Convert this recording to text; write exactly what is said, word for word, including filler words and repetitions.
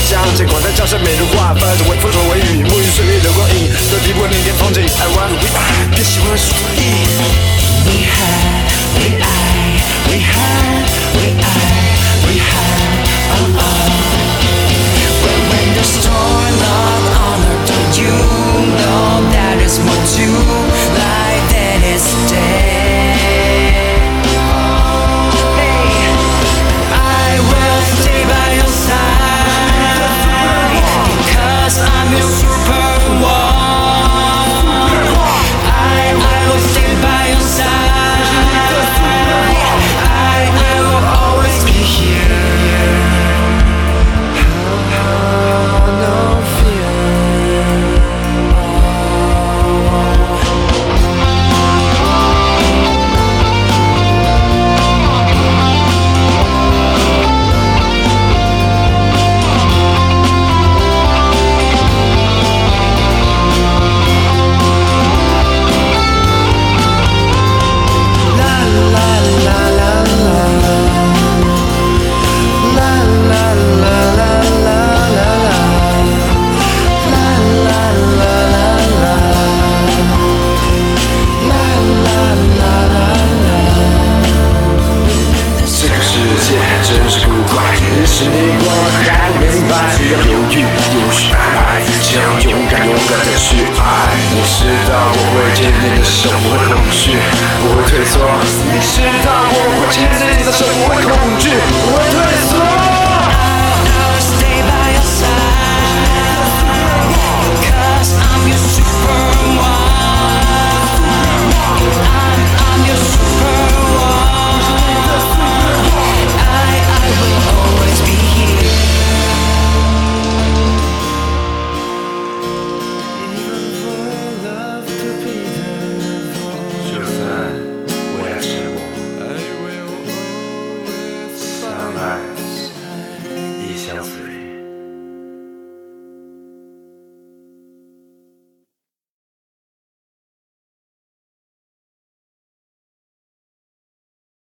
相见，广大江山美如画，翻着微风中微雨，沐浴水里流光影，对比不另眼风景。I want we are，更喜欢属意。We had, we I, we had, we I, we had, oh oh.When, when the storm of honor, don't you know that is more to life than is dead? Hey, I will stay by your side because I'm your superwoman. I, I will stay by your side. I, I will always be here.No fear. La la la la la. La la la la la la la.这个世界真是古怪，是你我还不明白，不要犹豫，有许爱，这样勇敢勇敢的去爱。你知道我会坚定的守，不会恐惧，不会退缩。你知道我会坚定的守，不会恐惧，不会退缩。